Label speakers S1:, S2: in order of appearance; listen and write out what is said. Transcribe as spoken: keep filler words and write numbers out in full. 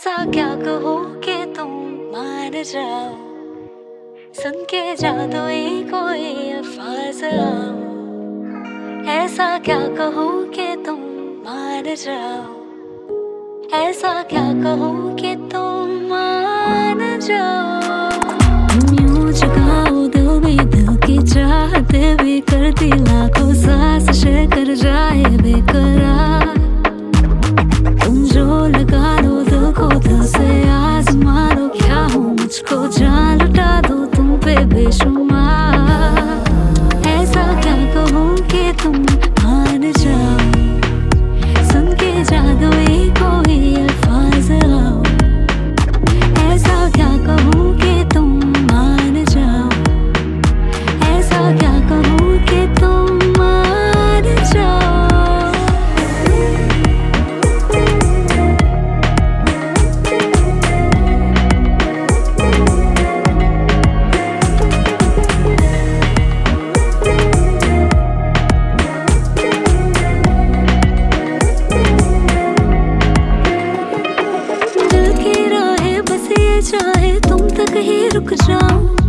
S1: ऐसा क्या कहो कि तुम मान जाओ, सुन के जादुई कोई अल्फाज आओ। ऐसा क्या कहो कि तुम मान जाओ, ऐसा क्या कहो कि तुम मान जाओ। तुम यूं जगाओ दिल में दिल की चाहते भी, करती लाखों सांस शेर कर जाए बेकरार। तुम जो लगा लो दिल को दिल से आजमा लो, क्या हो मुझको जान लुटा दो तुम पे बेशुमार। ऐसा क्या कहो कि तुम मान जाओ, सुन के जादुई कोई अल्फाज आओ। ऐसा क्या कहो कि तुम मान जाओ, ऐसा क्या कहो कि तुम मान जाओ। चाहे तुम तक ही रुक जाऊं,